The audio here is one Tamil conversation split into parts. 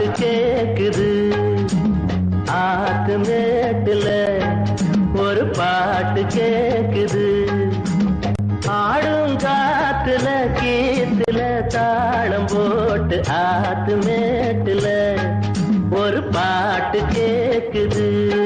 பாட்டு கேக்குது ஆத்து மேட்டுல ஒரு பாட்டு கேக்குது ஆடும் காத்துல கீத்துல தாளம் போட்டு ஆத்து மேட்டுல ஒரு பாட்டு கேக்குது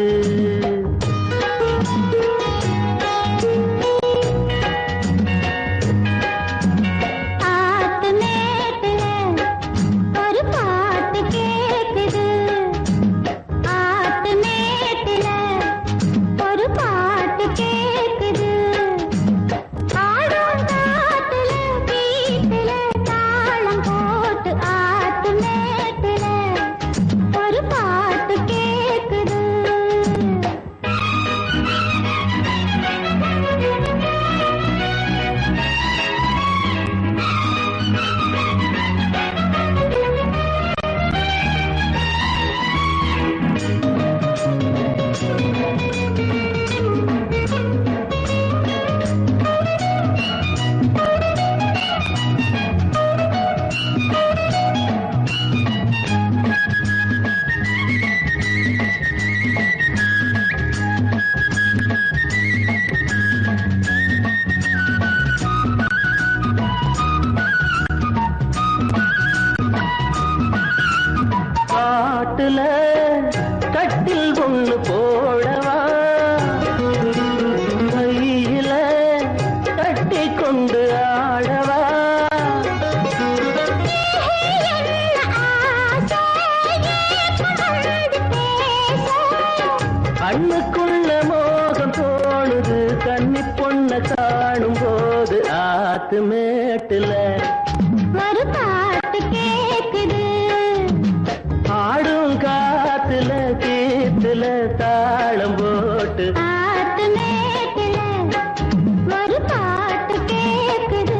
காட்டுல கட்டில் ஒண்ணு போடவா கையில கட்டி கொண்டு ஆடவா கண்ணுக்குள்ள மோகம் தோணுது கன்னி பொண்ண காணும் போது ஆத்து மேட்டுல ஒரு பாட்டு கேக்குது ஆடும் காத்துல கீத்துல தாளம் போட்டு ஆத்து மேட்டுல ஒரு பாட்டு கேக்குது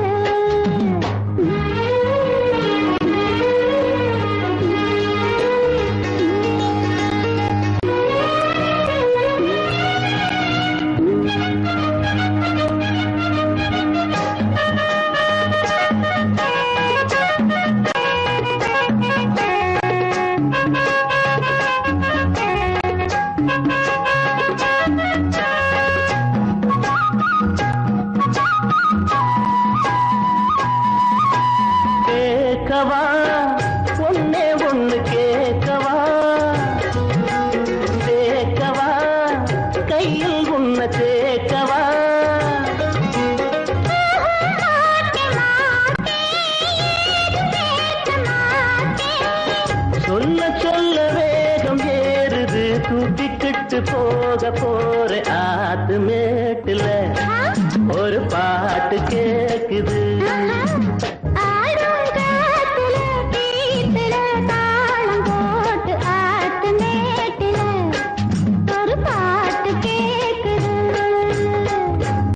கேட்கவா ஒன்னே ஒண்ணு கேட்கவா கேட்கவா கையில் உன்னை கேட்கவா சொல்ல சொல்ல வேகம் ஏறுது தூக்கிக்கிட்டு போக போற ஆத்து மேட்டுல ஒரு பாட்டு கேக்குது